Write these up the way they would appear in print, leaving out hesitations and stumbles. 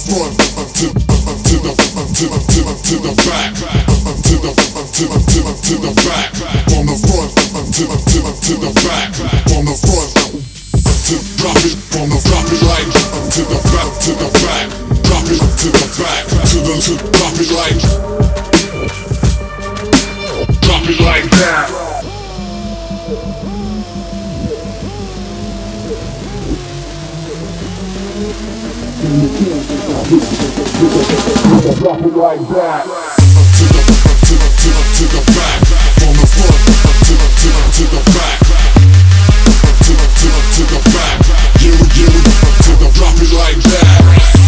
front to the back, to the back, from the front to the back, from the front to drop it, from the drop it like to the back, drop it to the back, to drop it like that. Drop it like that. To the back, from the front to the back, to the back. To the drop it like that.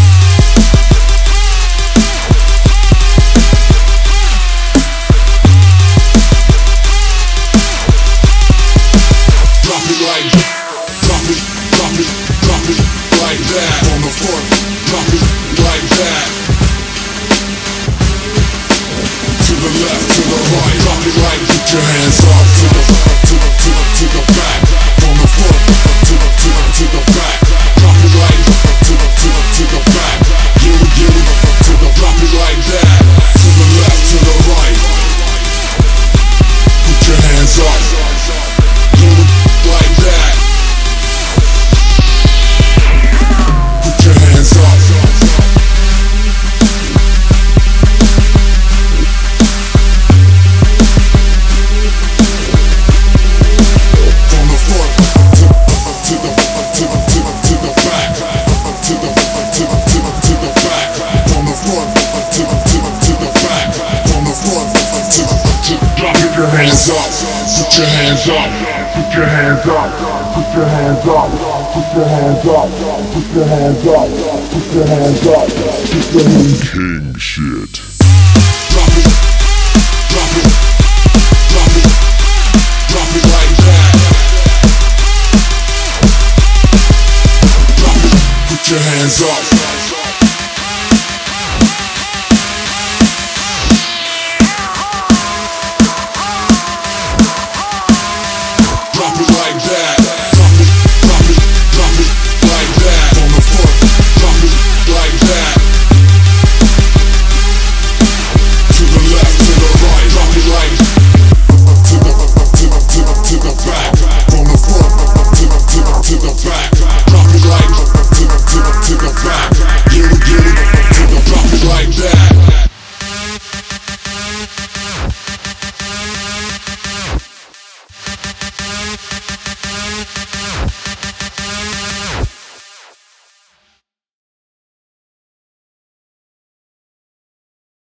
Drop it like that. On the front, drop it like that. To the left, to the right, drop it like, put your hands up. To the back, from the front to the back, drop it like to the back. To the drop it like that. To the left, to the right, put your hands up. Like that. Put your hands up. From the front to the back, to the back. From the front to the back, from the front to drop your hands up. Put your hands up. Put your hands up. Put your hands up. Put your hands up. Put your hands up. Put your hands up. Put your hands up. King shit.